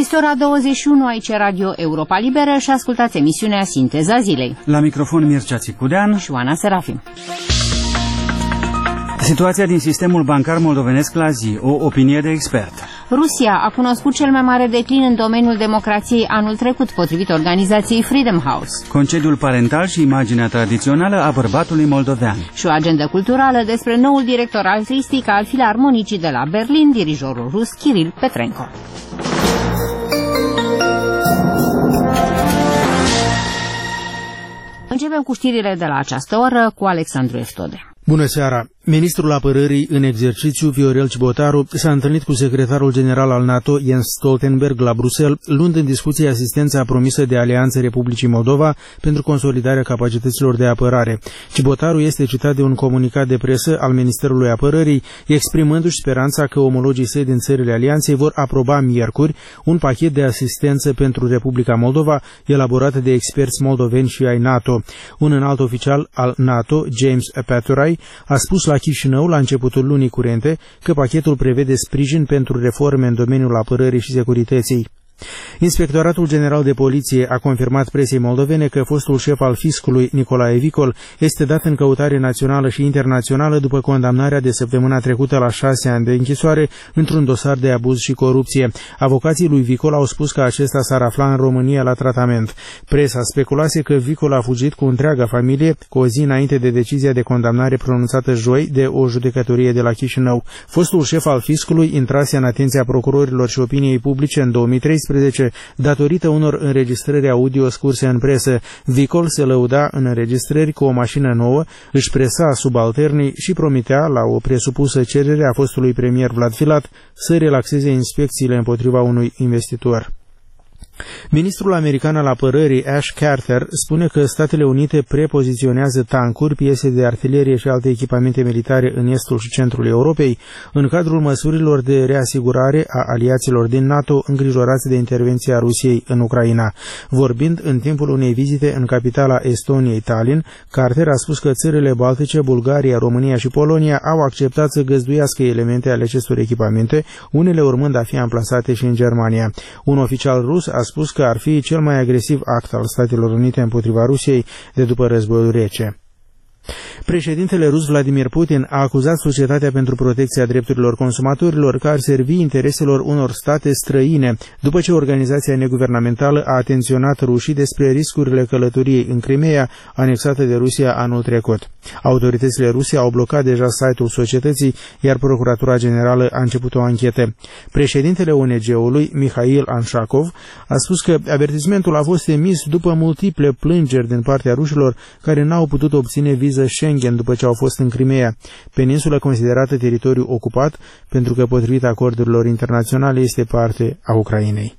Este ora 21 aici Radio Europa Liberă și ascultați emisiunea Sinteza Zilei. La microfon Mircea Țicudean și Oana Serafim. Situația din sistemul bancar moldovenesc la zi, o opinie de expert. Rusia a cunoscut cel mai mare declin în domeniul democrației anul trecut, potrivit organizației Freedom House. Concediul parental și imaginea tradițională a bărbatului moldovean. Și o agendă culturală despre noul director artistic al Filarmonicii de la Berlin, dirijorul rus Kiril Petrenko. Începem cu știrile de la această oră cu Alexandru Eftode. Bună seara! Ministrul Apărării în exercițiu, Viorel Cibotaru, s-a întâlnit cu secretarul general al NATO, Jens Stoltenberg, la Bruxelles, luând în discuție asistența promisă de Alianța Republicii Moldova pentru consolidarea capacităților de apărare. Cibotaru este citat de un comunicat de presă al Ministerului Apărării, exprimându-și speranța că omologii săi din țările Alianței vor aproba miercuri un pachet de asistență pentru Republica Moldova, elaborat de experți moldoveni și ai NATO. Un înalt oficial al NATO, James Paturai, a spus la Chișinău, la începutul lunii curente, că pachetul prevede sprijin pentru reforme în domeniul apărării și securității. Inspectoratul General de Poliție a confirmat presei moldovene că fostul șef al fiscului, Nicolae Vicol, este dat în căutare națională și internațională după condamnarea de săptămâna trecută la 6 ani de închisoare într-un dosar de abuz și corupție. Avocații lui Vicol au spus că acesta s-ar afla în România la tratament. Presa speculase că Vicol a fugit cu întreaga familie, cu o zi înainte de decizia de condamnare pronunțată joi de o judecătorie de la Chișinău. Fostul șef al fiscului intrase în atenția procurorilor și opiniei publice în 2013 datorită unor înregistrări audio scurse în presă. Vicol se lăuda în înregistrări cu o mașină nouă, își presa subalternii și promitea, la o presupusă cerere a fostului premier Vlad Filat, să relaxeze inspecțiile împotriva unui investitor. Ministrul american al apărării Ash Carter spune că Statele Unite prepoziționează tancuri, piese de artilerie și alte echipamente militare în estul și centrul Europei în cadrul măsurilor de reasigurare a aliaților din NATO îngrijorați de intervenția Rusiei în Ucraina. Vorbind în timpul unei vizite în capitala Estoniei, Tallinn, Carter a spus că țările Baltice, Bulgaria, România și Polonia au acceptat să găzduiască elemente ale acestor echipamente, unele urmând a fi amplasate și în Germania. Un oficial rus a spus că ar fi cel mai agresiv act al Statelor Unite împotriva Rusiei de după războiul rece. Președintele rus Vladimir Putin a acuzat Societatea pentru Protecția Drepturilor Consumatorilor că ar servi intereselor unor state străine, după ce organizația neguvernamentală a atenționat rușii despre riscurile călătoriei în Crimea, anexată de Rusia anul trecut. Autoritățile ruse au blocat deja site-ul societății, iar Procuratura Generală a început o anchetă. Președintele ONG-ului, Mihail Anshakov, a spus că avertismentul a fost emis după multiple plângeri din partea rușilor care n-au putut obține viză Schengen după ce au fost în Crimea, peninsulă considerată teritoriu ocupat, pentru că, potrivit acordurilor internaționale, este parte a Ucrainei.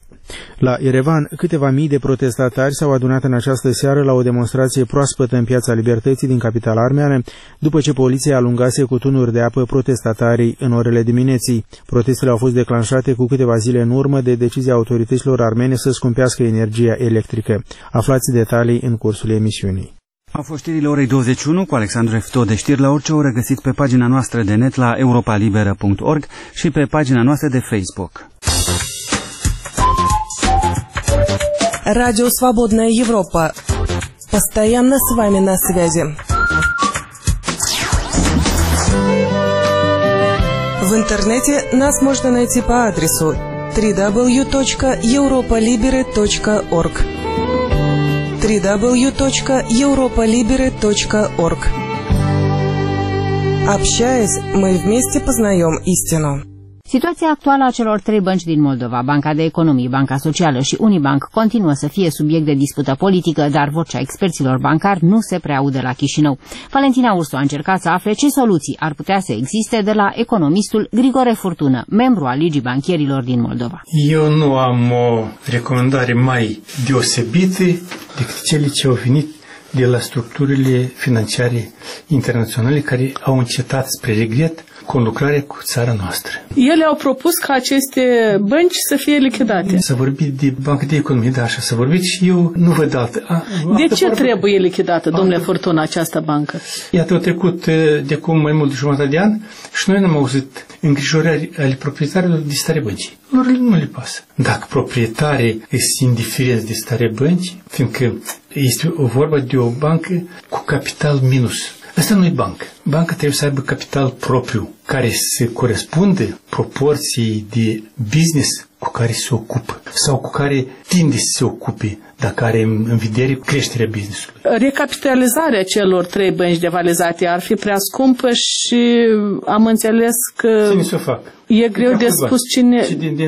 La Yerevan, câteva mii de protestatari s-au adunat în această seară la o demonstrație proaspătă în Piața Libertății din capitala armeană, după ce poliția alungase cu tunuri de apă protestatarii în orele dimineții. Protestele au fost declanșate cu câteva zile în urmă de decizia autorităților armene să scumpească energia electrică. Aflați detalii în cursul emisiunii. Au fost știrile orei 21 cu Alexandru Eftode. Știri la orice oră găsiți pe pagina noastră de net la europalibera.org și pe pagina noastră de Facebook. Радио «Свободная Европа». Постоянно с вами на связи. В интернете нас можно найти по адресу www.europalibera.org www.europalibera.org. Общаясь, мы вместе познаем истину. Situația actuală a celor trei bănci din Moldova, Banca de Economie, Banca Socială și Unibank, continuă să fie subiect de dispută politică, dar vocea experților bancari nu se prea aude la Chișinău. Valentina Ursu a încercat să afle ce soluții ar putea să existe de la economistul Grigore Furtună, membru al Ligii Banchierilor din Moldova. Eu nu am o recomandare mai deosebită decât cele ce au venit de la structurile financiare internaționale care au încetat spre regret conlucrare cu țara noastră. Ele au propus ca aceste bănci să fie lichidate. S-a vorbit de Banca de Economie, da, așa s-a vorbit și eu nu văd altă. De ce trebuie lichidată, domnule Furtuna, această bancă? Iată, au trecut de acum mai mult de jumătate de an și noi n-am auzit îngrijorări ale proprietarilor de stare bănci. Lor nu le pasă. Dacă proprietarii sunt indiferenți de stare bănci, fiindcă este o vorba de o bancă cu capital minus. Asta nu e bancă. Banca trebuie să aibă capital propriu, care se corespunde proporției de business cu care se ocupă sau cu care tinde să se ocupe dacă are în vedere creșterea business-ului. Recapitalizarea celor 3 bănci devalizate ar fi prea scumpă și am înțeles că cine să o facă? E greu de spus cine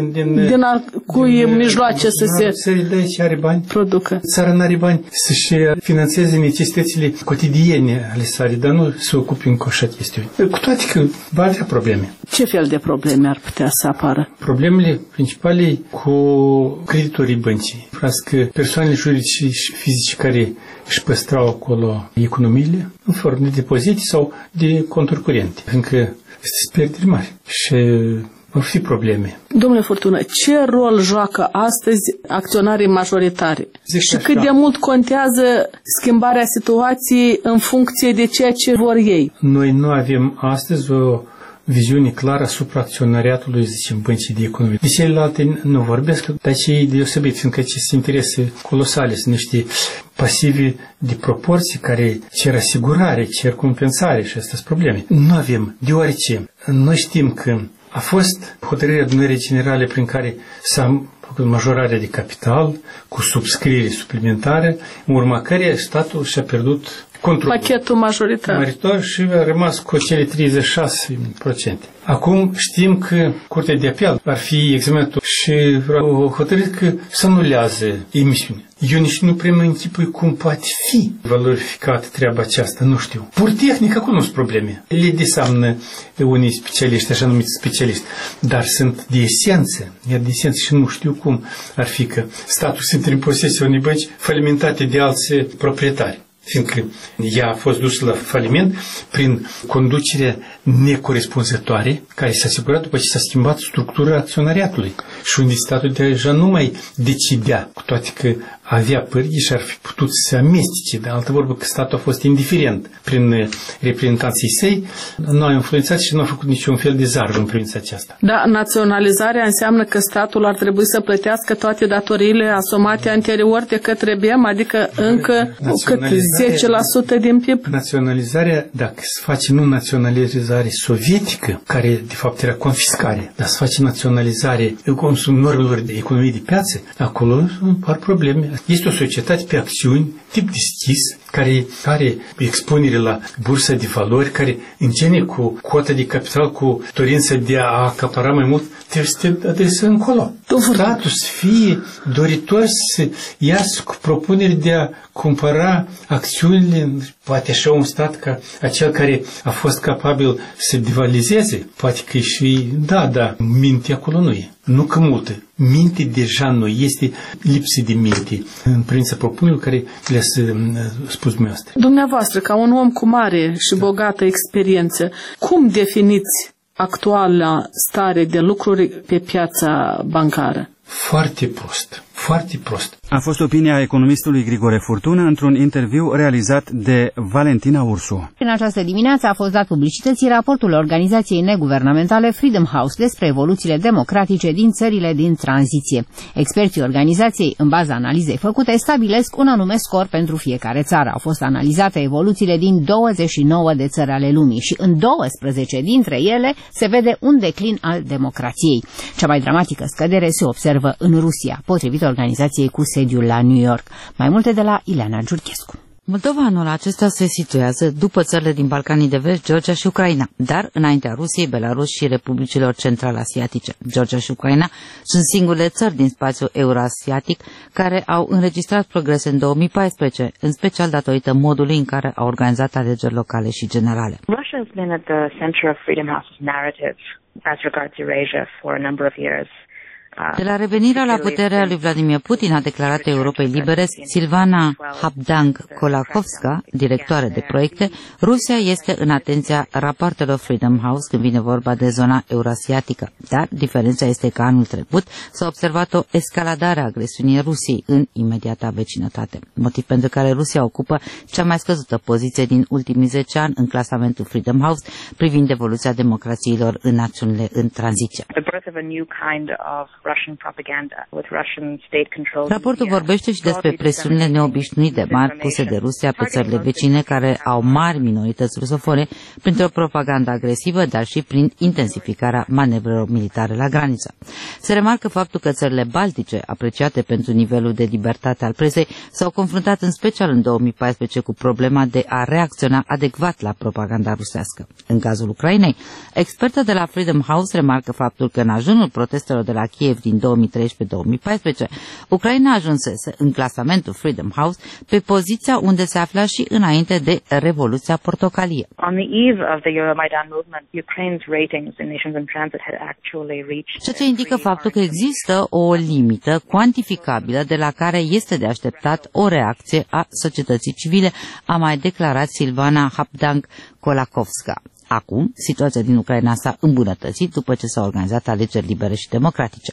cui mijloace să se țările și are bani, producă. Țara n-are bani să-și finanțeze necesitățile cotidiene ale sale, dar nu să ocupe încă așa chestiuni. Cu toate că va avea probleme. Ce fel de probleme ar putea să apară? Problemele principale cu creditorii băncii. Că persoanele juridice și fizice care își păstrau acolo economiile în formă de depozite sau de conturi curente. Încă este pierderi mari și vor fi probleme. Domnule Furtună, ce rol joacă astăzi acționarii majoritari? Și cât de mult contează schimbarea situației în funcție de ceea ce vor ei? Noi nu avem astăzi o viziune clară asupra acționariatului, zicem, băncii de economie. De celelalte nu vorbesc, dar cei deosebit, fiindcă aceste interese colosale sunt niște pasive de proporții care cer asigurare, cer compensare și astea sunt probleme. Nu avem, deoarece noi știm că a fost hotărârea adunării generale prin care s-a făcut majorarea de capital cu subscriere suplimentară, în urma căreia statul și-a pierdut controlul. Pachetul majoritar. Și a rămas cu cele 36%. Acum știm că Curtea de Apel ar fi examinatul și au hotărât că să anulează emisiunea. Eu nici nu prea mă închipui cum poate fi valorificată treaba aceasta, nu știu. Pur tehnic, acolo nu sunt probleme. Le desamnă unii specialiști, așa numiți specialiști, dar sunt de esență. Iar de esență și nu știu cum ar fi că statul se intre în posesia unei bănci falimentate de alți proprietari. Fiindcă ea a fost dusă la faliment prin conducerea necorespunzătoare care s-a asigurat după ce s-a schimbat structura acționariatului și unde statul deja nu mai decidea, cu toate că avea pârghii și ar fi putut să se amestece, de altă vorbă că statul a fost indiferent prin reprezentanții săi, nu a influențat și nu a făcut niciun fel de zarvă în privința aceasta. Da, naționalizarea înseamnă că statul ar trebui să plătească toate datoriile asumate anterior de către BEM, adică încă cât 10% din PIB? Naționalizarea, dacă se face nu naționalizare sovietică, care de fapt era confiscare, dar se face naționalizare consum normelor de economie de piață, acolo apar probleme. Este o societate pe acțiuni, tip deschis, care are expunere la bursa de valori, care încene cu cota de capital, cu dorința de a acapara mai mult, trebuie să te adresezi încolo. Statul să fie doritor să iasă cu propuneri de a cumpăra acțiunile, poate așa un stat ca acel care a fost capabil să devalizeze, poate că și, da, minte acolo nu e. Nu că multă. Minte deja nu este lipsă de minte în privința propunerilor care le-ați spus dumneavoastră. Dumneavoastră, ca un om cu mare și bogată experiență, cum definiți actuala stare de lucruri pe piața bancară? Foarte prost. Foarte prost. A fost opinia economistului Grigore Furtună într-un interviu realizat de Valentina Ursu. În această dimineață a fost dat publicității raportul organizației neguvernamentale Freedom House despre evoluțiile democratice din țările din tranziție. Experții organizației, în baza analizei făcute, stabilesc un anume scor pentru fiecare țară. Au fost analizate evoluțiile din 29 de țări ale lumii și în 12 dintre ele se vede un declin al democrației. Cea mai dramatică scădere se observă în Rusia, potrivit organizației cu sediul la New York. Mai multe de la Ileana Giurchescu. Moldova anul acesta se situează după țările din Balcanii de Vest, Georgia și Ucraina, dar înaintea Rusiei, Belarus și Republicilor Central-Asiatice. Georgia și Ucraina sunt singurele țări din spațiul euroasiatic care au înregistrat progrese în 2014, în special datorită modului în care au organizat alegeri locale și generale. Russia has been at the center of Freedom House's narrative as regards Eurasia for a number of years. De la revenirea la puterea lui Vladimir Putin, a declarat Europei Libere Silvana Habdank-Kolakowska, directoare de proiecte, Rusia este în atenția rapoartelor Freedom House când vine vorba de zona eurasiatică. Dar diferența este că anul trecut s-a observat o escaladare a agresiunii Rusiei în imediata vecinătate, motiv pentru care Rusia ocupă cea mai scăzută poziție din ultimii 10 ani în clasamentul Freedom House privind evoluția democrațiilor în națiunile în tranziție. Raportul vorbește și despre presiunile neobișnuite de mari puse de Rusia pe țările vecine care au mari minorități rusofone printr-o propagandă agresivă, dar și prin intensificarea manevrelor militare la graniță. Se remarcă faptul că țările baltice, apreciate pentru nivelul de libertate al presei, s-au confruntat în special în 2014 cu problema de a reacționa adecvat la propaganda rusească. În cazul Ucrainei, experta de la Freedom House remarcă faptul că în ajunul protestelor de la Kiev din 2013-2014, Ucraina ajunsese în clasamentul Freedom House pe poziția unde se afla și înainte de Revoluția Portocalie. Ceea ce indică faptul că există o limită cuantificabilă de la care este de așteptat o reacție a societății civile, a mai declarat Silvana Habdank-Kolakowska. Acum, situația din Ucraina s-a îmbunătățit după ce s-au organizat alegeri libere și democratice.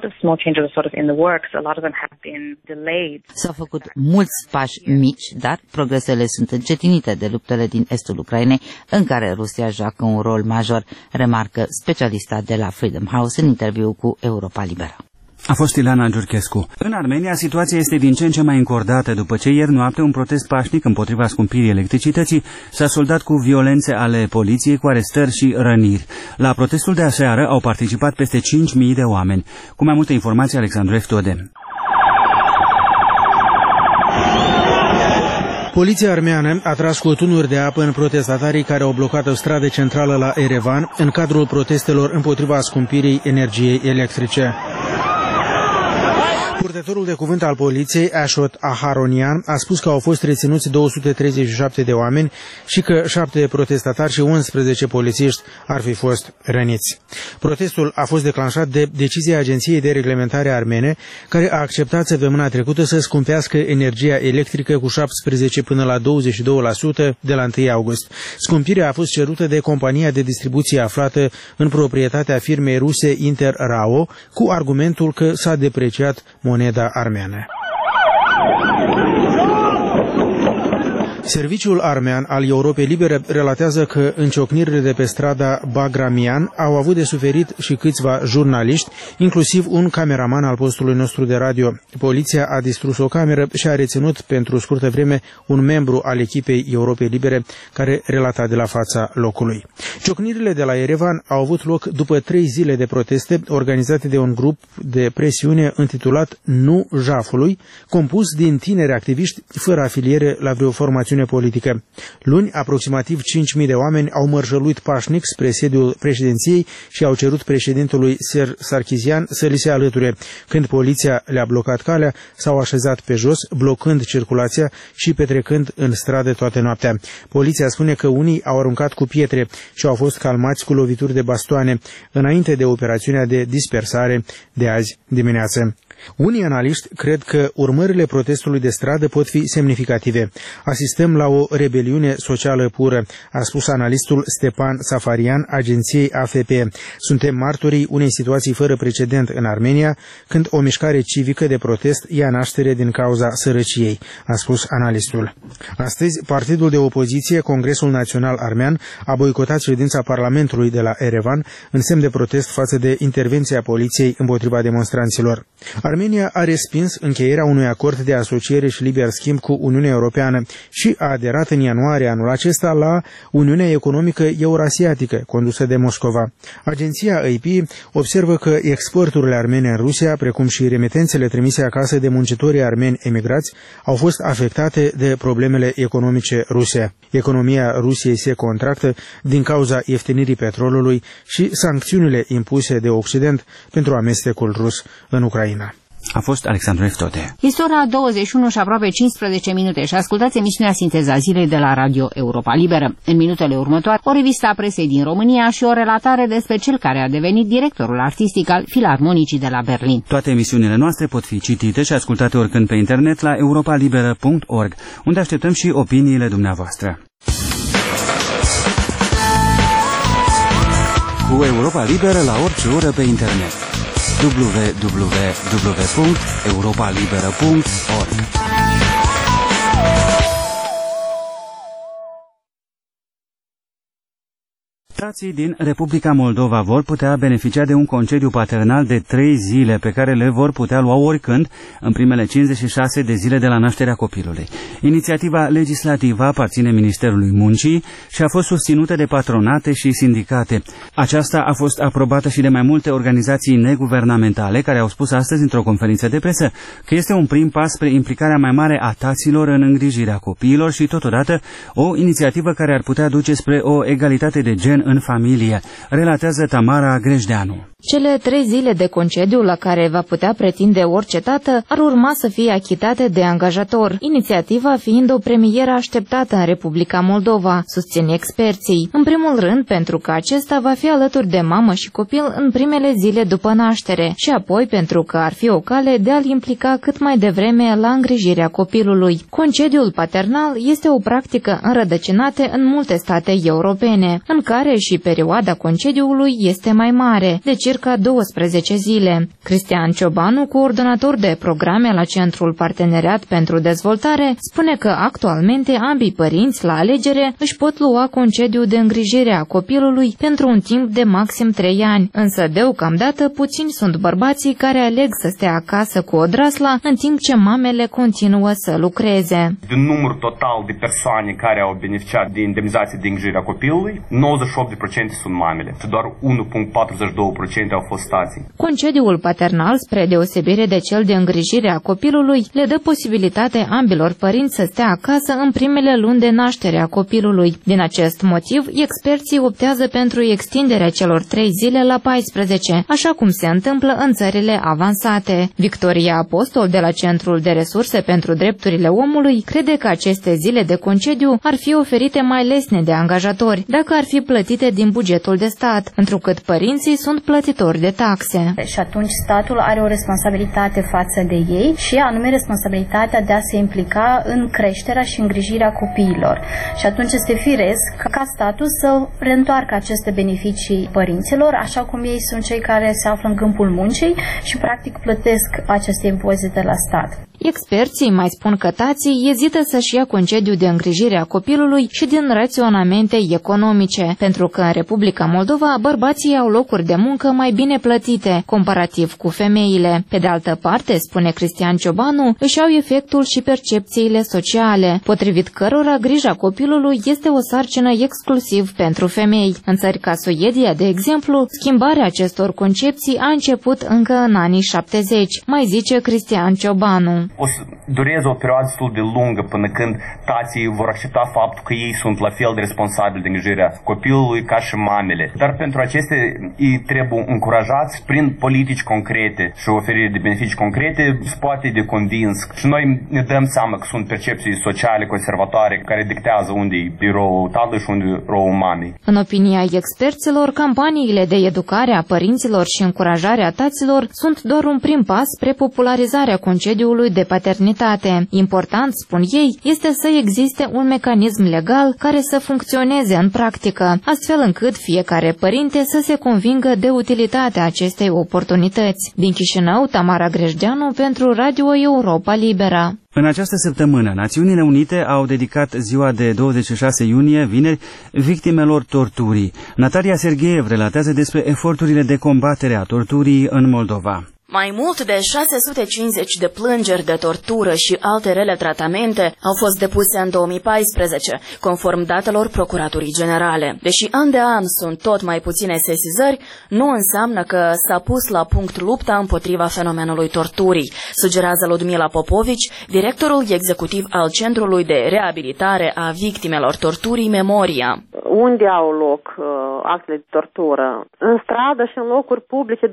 S-au făcut mulți pași mici, dar progresele sunt încetinite de luptele din estul Ucrainei, în care Rusia joacă un rol major, remarcă specialista de la Freedom House în interviu cu Europa Liberă. A fost Ileana Giurchescu. În Armenia, situația este din ce în ce mai încordată după ce ieri noapte un protest pașnic împotriva scumpirii electricității s-a soldat cu violențe ale poliției, cu arestări și răniri. La protestul de aseară au participat peste 5.000 de oameni. Cu mai multe informații, Alexandru Eftode. Poliția armeană a tras cu tunuri de apă în protestatarii care au blocat o stradă centrală la Erevan în cadrul protestelor împotriva scumpirii energiei electrice. Purtătorul de cuvânt al poliției, Ashot Aharonian, a spus că au fost reținuți 237 de oameni și că 7 protestatari și 11 polițiști ar fi fost răniți. Protestul a fost declanșat de decizia Agenției de Reglementare Armene, care a acceptat săptămâna trecută să scumpească energia electrică cu 17 până la 22% de la 1 august. Scumpirea a fost cerută de compania de distribuție aflată în proprietatea firmei ruse Inter-RAO, cu argumentul că s-a depreciat moneda armeană. Serviciul armean al Europei Libere relatează că înciocnirile de pe strada Bagramian au avut de suferit și câțiva jurnaliști, inclusiv un cameraman al postului nostru de radio. Poliția a distrus o cameră și a reținut pentru scurtă vreme un membru al echipei Europei Libere care relata de la fața locului. Ciocnirile de la Erevan au avut loc după 3 zile de proteste organizate de un grup de presiune intitulat Nu Jafului, compus din tineri activiști fără afiliere la vreo formațiune politică. Luni, aproximativ 5.000 de oameni au mărșăluit pașnic spre sediul președinției și au cerut președintelui Sarkisian să li se alăture. Când poliția le-a blocat calea, s-au așezat pe jos, blocând circulația și petrecând în stradă toată noaptea. Poliția spune că unii au aruncat cu pietre și au fost calmați cu lovituri de bastoane înainte de operațiunea de dispersare de azi dimineață. Unii analiști cred că urmările protestului de stradă pot fi semnificative. Asistăm la o rebeliune socială pură, a spus analistul Stepan Safarian agenției AFP. Suntem martorii unei situații fără precedent în Armenia, când o mișcare civică de protest ia naștere din cauza sărăciei, a spus analistul. Astăzi, partidul de opoziție, Congresul Național Armean, a boicotat ședința Parlamentului de la Erevan în semn de protest față de intervenția poliției împotriva demonstranților. Armenia a respins încheierea unui acord de asociere și liber schimb cu Uniunea Europeană și a aderat în ianuarie anul acesta la Uniunea Economică Eurasiatică, condusă de Moscova. Agenția AP observă că exporturile armene în Rusia, precum și remitențele trimise acasă de muncitorii armeni emigrați, au fost afectate de problemele economice ruse. Economia Rusiei se contractă din cauza ieftinirii petrolului și sancțiunile impuse de Occident pentru amestecul rus în Ucraina. A fost Alexandru Eftote. Este ora 21 și aproape 15 minute și ascultați emisiunea Sinteza Zilei de la Radio Europa Liberă. În minutele următoare, o revistă a presei din România și o relatare despre cel care a devenit directorul artistic al Filarmonicii de la Berlin. Toate emisiunile noastre pot fi citite și ascultate oricând pe internet la europalibera.org, unde așteptăm și opiniile dumneavoastră. Cu Europa Liberă la orice oră pe internet. www.europalibera.org. Tații din Republica Moldova vor putea beneficia de un concediu paternal de 3 zile pe care le vor putea lua oricând în primele 56 de zile de la nașterea copilului. Inițiativa legislativă aparține Ministerului Muncii și a fost susținută de patronate și sindicate. Aceasta a fost aprobată și de mai multe organizații neguvernamentale care au spus astăzi într-o conferință de presă că este un prim pas spre implicarea mai mare a taților în îngrijirea copiilor și totodată o inițiativă care ar putea duce spre o egalitate de gen în familie, relatează Tamara Grejdeanu. Cele 3 zile de concediu la care va putea pretinde orice tată ar urma să fie achitate de angajator, inițiativa fiind o premieră așteptată în Republica Moldova, susțin experții. În primul rând pentru că acesta va fi alături de mamă și copil în primele zile după naștere și apoi pentru că ar fi o cale de a-l implica cât mai devreme la îngrijirea copilului. Concediul paternal este o practică înrădăcinată în multe state europene, în care și perioada concediului este mai mare, de circa 12 zile. Cristian Ciobanu, coordonator de programe la Centrul Parteneriat pentru Dezvoltare, spune că actualmente ambii părinți, la alegere, își pot lua concediu de îngrijire a copilului pentru un timp de maxim 3 ani, însă deocamdată puțini sunt bărbații care aleg să stea acasă cu odrasla, în timp ce mamele continuă să lucreze. Din număr total de persoane care au beneficiat de indemnizație de îngrijire a copilului, 98% sunt mamele și doar 1,42% au fost tații. Concediul paternal, spre deosebire de cel de îngrijire a copilului, le dă posibilitate ambilor părinți să stea acasă în primele luni de naștere a copilului. Din acest motiv, experții optează pentru extinderea celor 3 zile la 14, așa cum se întâmplă în țările avansate. Victoria Apostol, de la Centrul de Resurse pentru Drepturile Omului, crede că aceste zile de concediu ar fi oferite mai lesne de angajatori, dacă ar fi plătite din bugetul de stat, întrucât părinții sunt plătitori de taxe. Și atunci statul are o responsabilitate față de ei și anume responsabilitatea de a se implica în creșterea și îngrijirea copiilor. Și atunci este firesc ca statul să reîntoarcă aceste beneficii părinților, așa cum ei sunt cei care se află în câmpul muncii și practic plătesc aceste impozite la stat. Experții mai spun că tații ezită să-și ia concediu de îngrijire a copilului și din raționamente economice, pentru că în Republica Moldova bărbații au locuri de muncă mai bine plătite, comparativ cu femeile. Pe de altă parte, spune Cristian Ciobanu, își au efectul și percepțiile sociale, potrivit cărora grija copilului este o sarcină exclusiv pentru femei. În țări ca Suedia, de exemplu, schimbarea acestor concepții a început încă în anii 70, mai zice Cristian Ciobanu. O să dureze o perioadă destul de lungă până când tații vor accepta faptul că ei sunt la fel de responsabili de îngrijirea copilului ca și mamele. Dar pentru acestea ei trebuie încurajați prin politici concrete și oferire de beneficii concrete, se poate de convins. Și noi ne dăm seama că sunt percepții sociale conservatoare care dictează unde e biroul tatălui și unde e biroul mamei. În opinia experților, campaniile de educare a părinților și încurajarea taților sunt doar un prim pas spre popularizarea concediului de paternitate. Important, spun ei, este să existe un mecanism legal care să funcționeze în practică, astfel încât fiecare părinte să se convingă de utilitatea acestei oportunități. Din Chișinău, Tamara Grejdeanu pentru Radio Europa Liberă. În această săptămână, Națiunile Unite au dedicat ziua de 26 iunie, vineri, victimelor torturii. Natalia Sergeev relatează despre eforturile de combatere a torturii în Moldova. Mai mult de 650 de plângeri de tortură și alte rele tratamente au fost depuse în 2014, conform datelor Procuraturii Generale. Deși an de an sunt tot mai puține sesizări, nu înseamnă că s-a pus la punct lupta împotriva fenomenului torturii, sugerează Ludmila Popovici, directorul executiv al Centrului de Reabilitare a Victimelor Torturii Memoria. unde au loc actele de tortură. În stradă și în locuri publice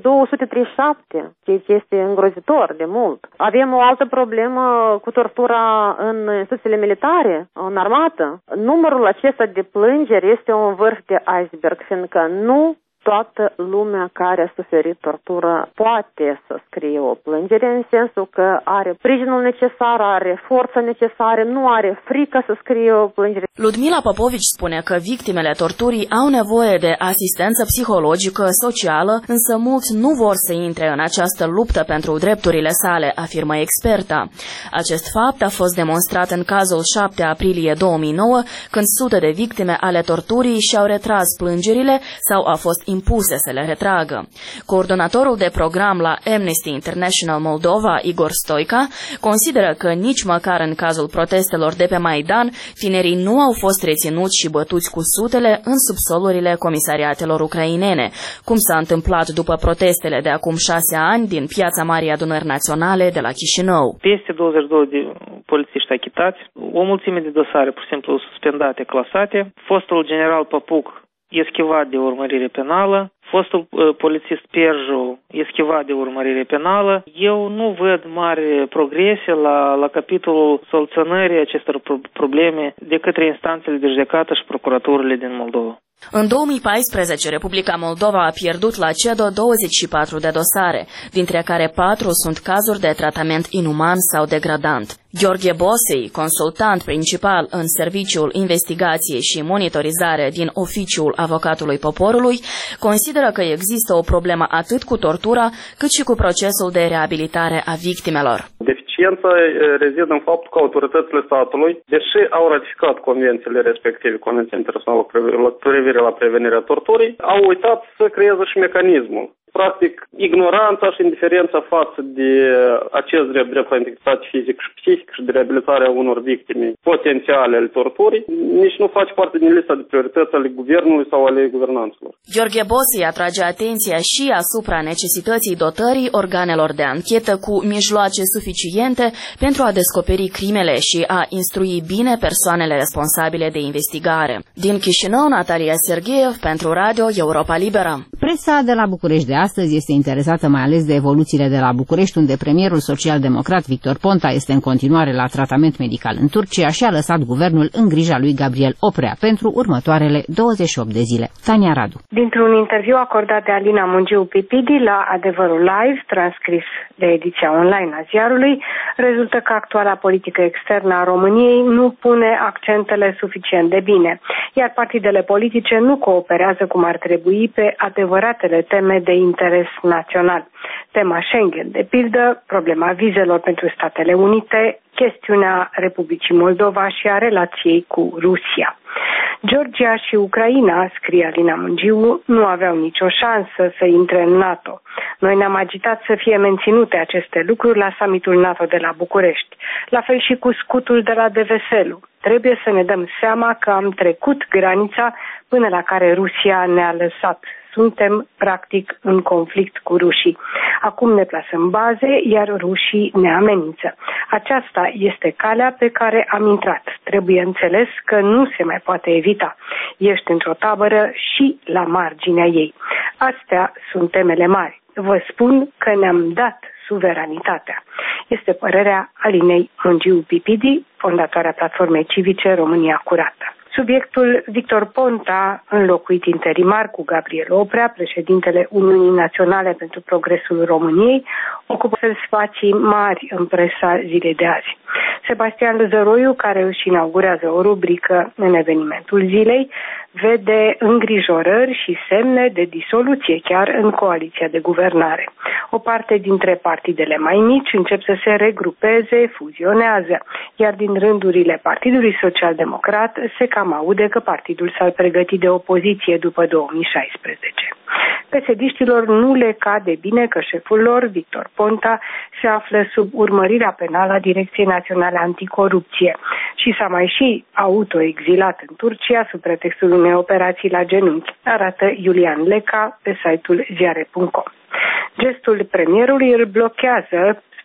237, ceea ce este îngrozitor de mult. Avem o altă problemă cu tortura în instituțiile militare, în armată. Numărul acesta de plângeri este un vârf de iceberg, fiindcă nu toată lumea care a suferit tortură poate să scrie o plângere, în sensul că are sprijinul necesar, are forța necesară, nu are frică să scrie o plângere. Ludmila Popovici spune că victimele torturii au nevoie de asistență psihologică, socială, însă mulți nu vor să intre în această luptă pentru drepturile sale, afirmă experta. Acest fapt a fost demonstrat în cazul 7 aprilie 2009, când sute de victime ale torturii și-au retras plângerile sau au fost impuse să le retragă. Coordonatorul de program la Amnesty International Moldova, Igor Stoica, consideră că nici măcar în cazul protestelor de pe Maidan, tinerii nu au fost reținuți și bătuți cu sutele în subsolurile comisariatelor ucrainene, cum s-a întâmplat după protestele de acum 6 ani din Piața Marii Adunări Naționale de la Chișinău. Peste 22 de polițiști achitați, o mulțime de dosare, pur și simplu, suspendate, clasate. Fostul general Păpuc eschivat de urmărire penală, fostul polițist Perju eschivat de urmărire penală. Eu nu văd mari progrese la capitolul soluționării acestor probleme de către instanțele de judecată și procuraturile din Moldova. În 2014, Republica Moldova a pierdut la CEDO 24 de dosare, dintre care 4 sunt cazuri de tratament inuman sau degradant. Gheorghe Bosei, consultant principal în Serviciul Investigație și Monitorizare din Oficiul Avocatului Poporului, consideră că există o problemă atât cu tortura, cât și cu procesul de reabilitare a victimelor. Deficiența rezidă în faptul că autoritățile statului, deși au ratificat convențiile respective, Convenția Internațională cu privire la prevenirea torturii, au uitat să creeze și mecanismul. Practic, ignoranța și indiferența față de acest drept la integritate fizică și psihică și de reabilitarea unor victime potențiale ale torturii, nici nu face parte din lista de priorități ale guvernului sau ale guvernanților. Gheorghe Bosei atrage atenția și asupra necesității dotării organelor de anchetă cu mijloace suficiente pentru a descoperi crimele și a instrui bine persoanele responsabile de investigare. Din Chișinău, Natalia Sergeev pentru Radio Europa Liberă. Presa de la București de astăzi este interesată mai ales de evoluțiile de la București, unde premierul social-democrat Victor Ponta este în continuare la tratament medical în Turcia și a lăsat guvernul în grija lui Gabriel Oprea pentru următoarele 28 de zile. Tania Radu. Dintr-un interviu acordat de Alina Mungiu Pipidi la Adevărul Live, transcris de ediția online a ziarului, rezultă că actuala politică externă a României nu pune accentele suficient de bine, iar partidele politice nu cooperează cum ar trebui pe adevăratele teme de interes național. Tema Schengen, de pildă, problema vizelor pentru Statele Unite, chestiunea Republicii Moldova și a relației cu Rusia. Georgia și Ucraina, scrie Alina Mungiu, nu aveau nicio șansă să intre în NATO. Noi ne-am agitat să fie menținute aceste lucruri la summitul NATO de la București, la fel și cu scutul de la Deveselu. Trebuie să ne dăm seama că am trecut granița până la care Rusia ne-a lăsat. Suntem, practic, în conflict cu rușii. Acum ne plasăm baze, iar rușii ne amenință. Aceasta este calea pe care am intrat. Trebuie înțeles că nu se mai poate evita. Ești într-o tabără și la marginea ei. Astea sunt temele mari. Vă spun că ne-am dat suveranitatea. Este părerea Alinei Mungiu Pipidi, fondatoarea platformei civice România Curată. Subiectul Victor Ponta, înlocuit interimar cu Gabriel Oprea, președintele Uniunii Naționale pentru Progresul României, ocupă spații mari în presa zilei de azi. Sebastian Lăzăroiu, care își inaugurează o rubrică în evenimentul zilei, vede îngrijorări și semne de disoluție chiar în coaliția de guvernare. O parte dintre partidele mai mici încep să se regrupeze, fuzionează, iar din rândurile Partidului Social-Democrat se cam aude că partidul s-ar pregăti de opoziție după 2016. PSD-știlor nu le cade bine că șeful lor, Victor Ponta, se află sub urmărirea penală a Direcției Naționale Anticorupție și s-a mai și autoexilat în Turcia sub pretextul unei operații la genunchi, arată Iulian Leca pe site-ul ziare.com. Gestul premierului îl blochează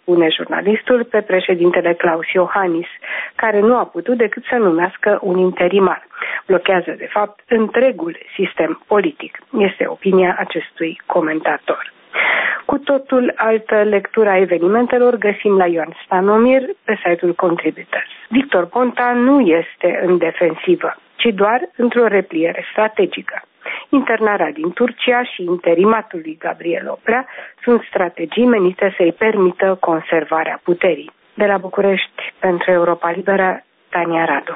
spune jurnalistul, pe președintele Klaus Iohannis, care nu a putut decât să numească un interimar. Blochează, de fapt, întregul sistem politic. Este opinia acestui comentator. Cu totul altă lectură a evenimentelor găsim la Ioan Stanomir pe site-ul Contributors. Victor Ponta nu este în defensivă, ci doar într-o repliere strategică. Internarea din Turcia și interimatul lui Gabriel Oprea sunt strategii menite să-i permită conservarea puterii. De la București, pentru Europa Liberă, Tania Radu.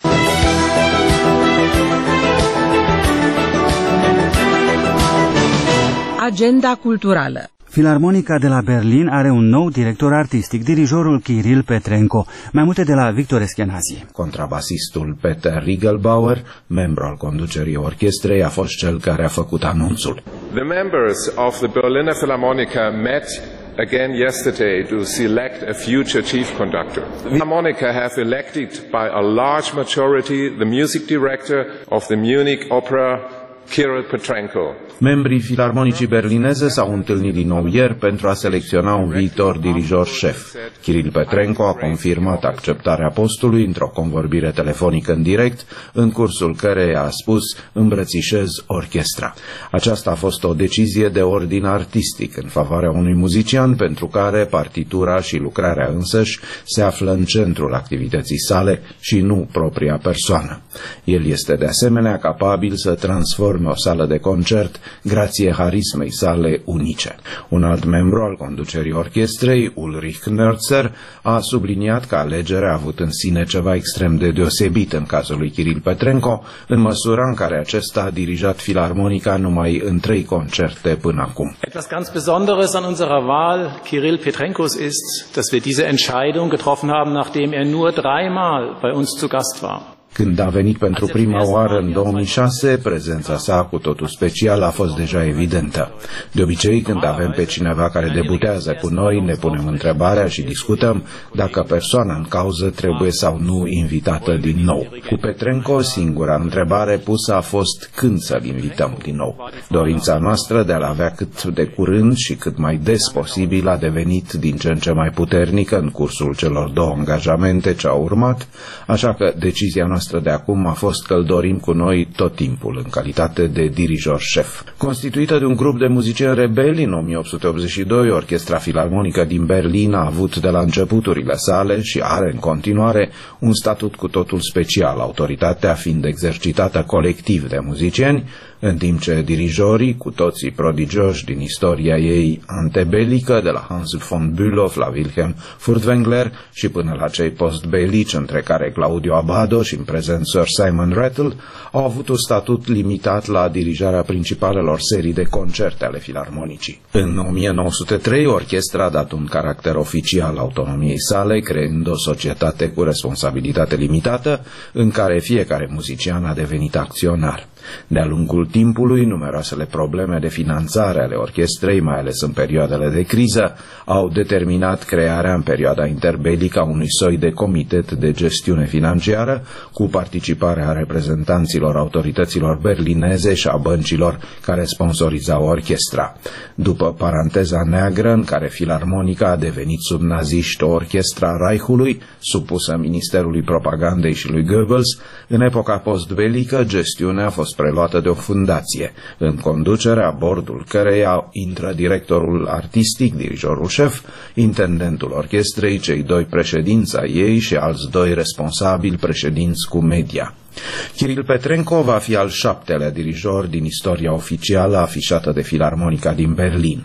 Agenda culturală. Filarmonica de la Berlin are un nou director artistic, dirijorul Kiril Petrenko. Mai multe de la Victor Eschenazi. Contrabasistul Peter Riegelbauer, membru al conducerii orchestrei, a fost cel care a făcut anunțul. The members of the Berliner Philharmonica met again yesterday to select a future chief conductor. The Philharmonica have elected by a large majority the music director of the Munich Opera, Kiril Petrenko. Membrii Filarmonicii berlineze s-au întâlnit din nou ieri pentru a selecționa un viitor dirijor șef. Kiril Petrenko a confirmat acceptarea postului într-o convorbire telefonică în direct, în cursul căreia a spus: îmbrățișez orchestra. Aceasta a fost o decizie de ordin artistic în favoarea unui muzician pentru care partitura și lucrarea însăși se află în centrul activității sale și nu propria persoană. El este de asemenea capabil să transforme o sală de concert grație harismei sale unice. Un alt membru al conducerii orchestrei, Ulrich Nörzer, a subliniat că alegerea a avut în sine ceva extrem de deosebit în cazul lui Kiril Petrenko, în măsura în care acesta a dirijat filarmonica numai în 3 concerte până acum. Etwas ganz Besonderes an unserer Wahl Kiril Petrenkos ist, dass wir diese Entscheidung getroffen haben, nachdem er nur 3 Mal bei uns zu Gast war. Când a venit pentru prima oară în 2006, prezența sa cu totul special a fost deja evidentă. De obicei, când avem pe cineva care debutează cu noi, ne punem întrebarea și discutăm dacă persoana în cauză trebuie sau nu invitată din nou. Cu Petrenko, singura întrebare pusă a fost când să-l invităm din nou. Dorința noastră de a-l avea cât de curând și cât mai des posibil a devenit din ce în ce mai puternică în cursul celor 2 angajamente ce au urmat, așa că decizia noastră de acum a fost că îl dorim cu noi tot timpul, în calitate de dirijor șef. Constituită de un grup de muzicieni rebeli, în 1882, Orchestra Filarmonică din Berlin a avut de la începuturile sale și are în continuare un statut cu totul special, autoritatea fiind exercitată colectiv de muzicieni, în timp ce dirijorii, cu toții prodigioși din istoria ei antebelică, de la Hans von Bülow la Wilhelm Furtwängler și până la cei postbelici, între care Claudio Abbado și în prezent Sir Simon Rattle, au avut un statut limitat la dirijarea principalelor serii de concerte ale filarmonicii. În 1903, orchestra a dat un caracter oficial autonomiei sale, creând o societate cu responsabilitate limitată, în care fiecare muzician a devenit acționar. De-a lungul timpului, numeroasele probleme de finanțare ale orchestrei, mai ales în perioadele de criză, au determinat crearea în perioada interbelică a unui soi de comitet de gestiune financiară, cu participarea reprezentanților autorităților berlineze și a băncilor care sponsorizau orchestra. După paranteza neagră în care filarmonica a devenit sub naziști o orchestra a Reichului, supusă Ministerului Propagandei și lui Goebbels, în epoca postbelică gestiunea a fost preluată de o fundație, în conducerea bordul căreia intră directorul artistic, dirijorul șef, intendentul orchestrei, cei 2 președinți ai ei și alți 2 responsabili președinți cu media. Kiril Petrenko va fi al 7-lea dirijor din istoria oficială afișată de Filarmonica din Berlin.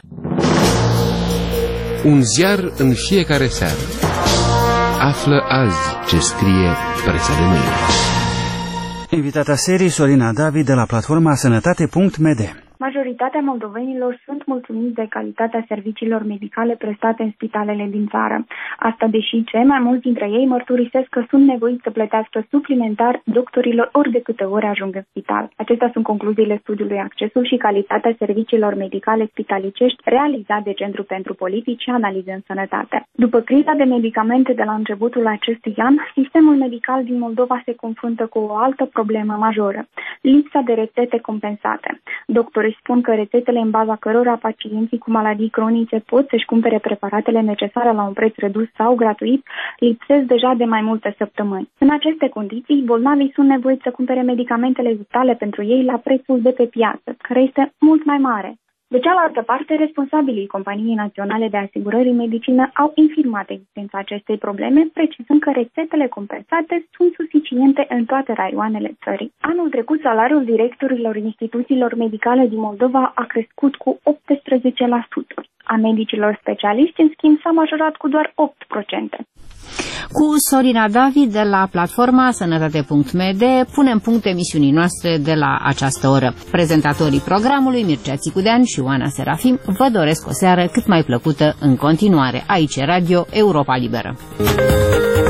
Un ziar în fiecare seară. Află azi ce scrie presa de mâine. Invitata serii Sorina David de la platforma Sănătate.md. Majoritatea moldovenilor sunt mulțumiți de calitatea serviciilor medicale prestate în spitalele din țară. Asta deși cei mai mulți dintre ei mărturisesc că sunt nevoiți să plătească suplimentar doctorilor ori de câte ori ajung în spital. Acestea sunt concluziile studiului Accesul și calitatea serviciilor medicale spitalicești realizat de Centrul pentru Politici și Analize în Sănătate. După criza de medicamente de la începutul acestui an, sistemul medical din Moldova se confruntă cu o altă problemă majoră: lipsa de rețete compensate. Doctorii spun că rețetele în baza cărora pacienții cu maladii cronice pot să-și cumpere preparatele necesare la un preț redus sau gratuit lipsesc deja de mai multe săptămâni. În aceste condiții, bolnavii sunt nevoiți să cumpere medicamentele vitale pentru ei la prețul de pe piață, care este mult mai mare. De cealaltă parte, responsabilii Companiei Naționale de Asigurări în Medicină au infirmat existența acestei probleme, precizând că rețetele compensate sunt suficiente în toate raioanele țării. Anul trecut, salariul directorilor instituțiilor medicale din Moldova a crescut cu 18%. A medicilor specialiști, în schimb, s-a majorat cu doar 8%. Cu Sorina David de la platforma Sănătate.md punem punct emisiunii noastre de la această oră. Prezentatorii programului Mircea Țicudean și Oana Serafim vă doresc o seară cât mai plăcută în continuare. Aici Radio Europa Liberă.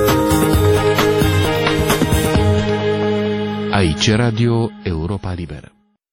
Aici Radio Europa Liberă.